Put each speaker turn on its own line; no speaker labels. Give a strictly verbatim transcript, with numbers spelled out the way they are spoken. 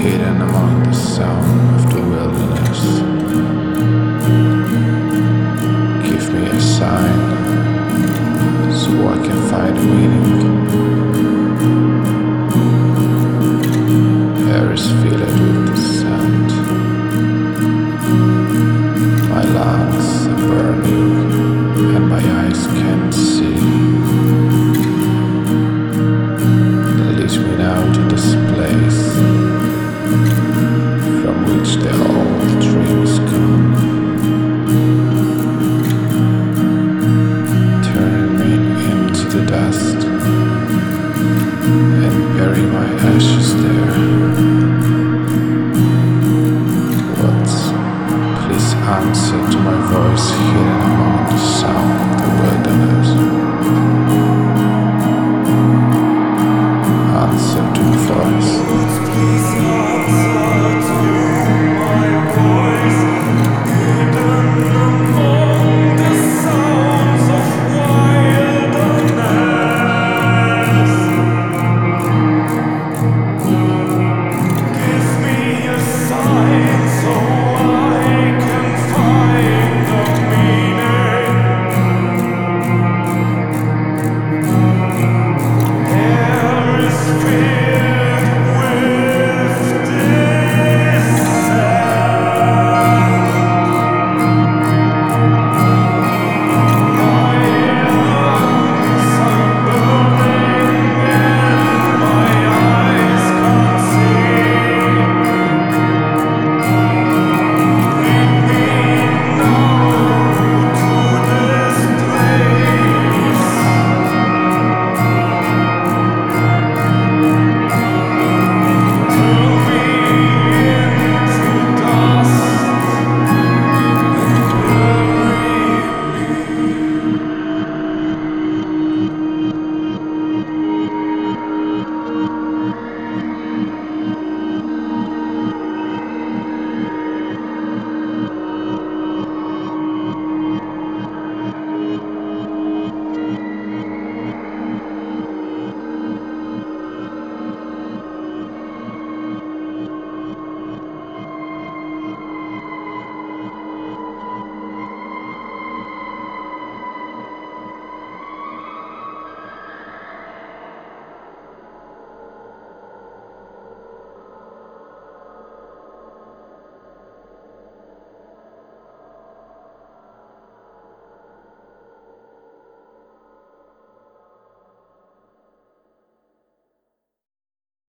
hidden among the sound of the wilderness. Give me a sign so I can find a meaning. Air is filled with the sand. My lungs are burning and my eyes can't see. Lead me now to this place from which the old dreams come. Turn me into the dust and bury my ashes there. What? Please answer to my voice hidden